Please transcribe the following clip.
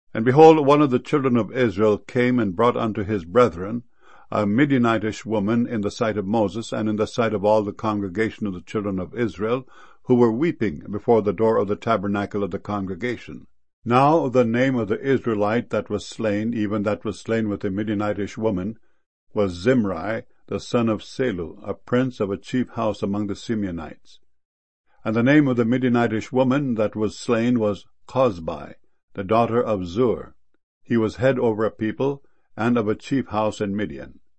And behold, one of the children of Israel came and brought unto his brethren a Midianitish woman in the sight of Moses, and in the sight of all the congregation of the children of Israel, who were weeping before the door of the tabernacle of the congregation. Now the name of the Israelite that was slain, even that was slain with the Midianitish woman, was Zimri, the son of Salu, a prince of a chief house among the Simeonites. And the name of the Midianitish woman that was slain was Cozbi, the daughter of Zur. He was head over a people, and of a chief house in Midian.